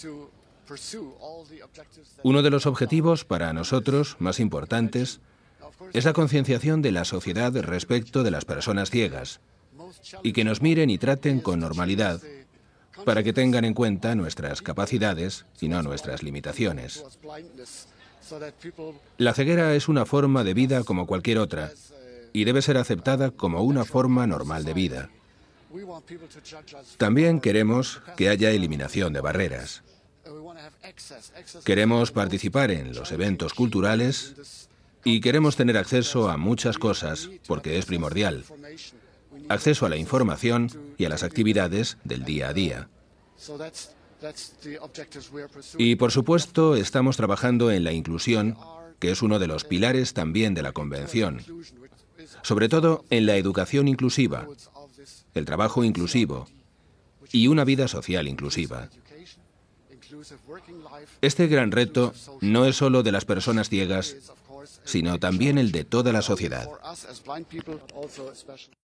Uno de los objetivos para nosotros más importantes es la concienciación de la sociedad respecto de las personas ciegas y que nos miren y traten con normalidad para que tengan en cuenta nuestras capacidades y no nuestras limitaciones. La ceguera es una forma de vida como cualquier otra y debe ser aceptada como una forma normal de vida. También queremos que haya eliminación de barreras. Queremos participar en los eventos culturales y queremos tener acceso a muchas cosas porque es primordial. Acceso a la información y a las actividades del día a día. Y por supuesto estamos trabajando en la inclusión, que es uno de los pilares también de la Convención. Sobre todo en la educación inclusiva, el trabajo inclusivo y una vida social inclusiva. Este gran reto no es solo de las personas ciegas, sino también el de toda la sociedad.